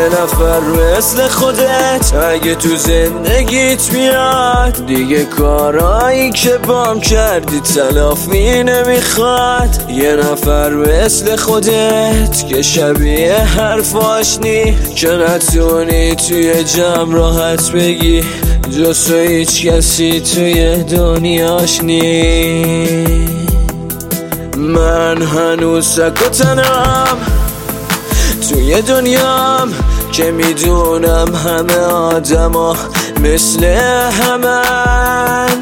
یه نفر مثل خودت اگه تو زندگیت میاد، دیگه کارایی که بام کردی تلافی نمیخواد. یه نفر مثل خودت که شبیه حرفاش نی، که نتونی توی جمع راحت بگی جز تو هیچ کسی توی دنیاش نی. من هنوز سک و تنم توی دنیام که میدونم همه آدما مثل همن.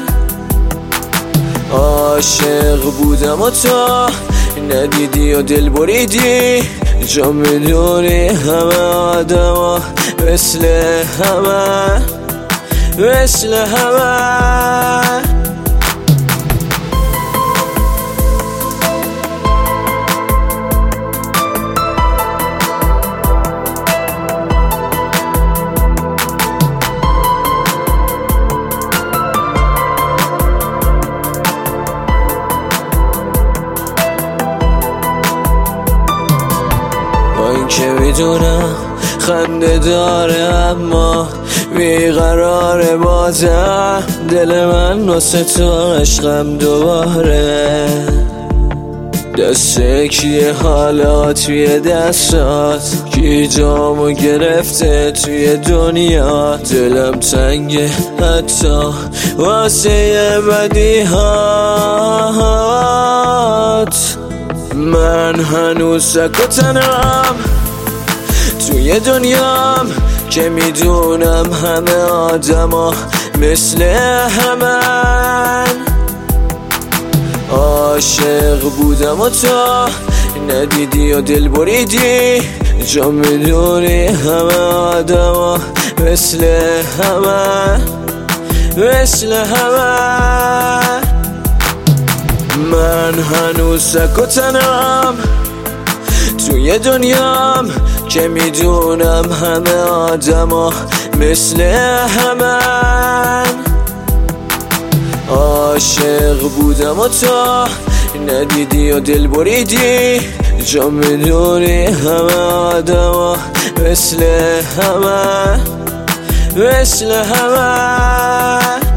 عاشق بودم و تو ندیدی و دل بریدی، جا میدونی همه آدما مثل همن، مثل همن. که میدونم خنده داره اما بیقراره بازم، دل من واسه تو عشقم دوباره. دسته کیه حالا توی دستات، کی جامو گرفته توی دنیا. دلم تنگه حتی واسه بدیهات. من هنوز سک و تنم توی دنیام که میدونم همه آدما مثل همن. عاشق بودم و تو ندیدی و دل بریدی، جا میدونی همه آدما مثل همن، مثل همن. من هنوز سک و تنم توی دنیام که میدونم همه آدما مثل همن. عاشق بودم و تو ندیدی و دل بریدی، جا میدونی همه آدما مثل همن، مثل همن.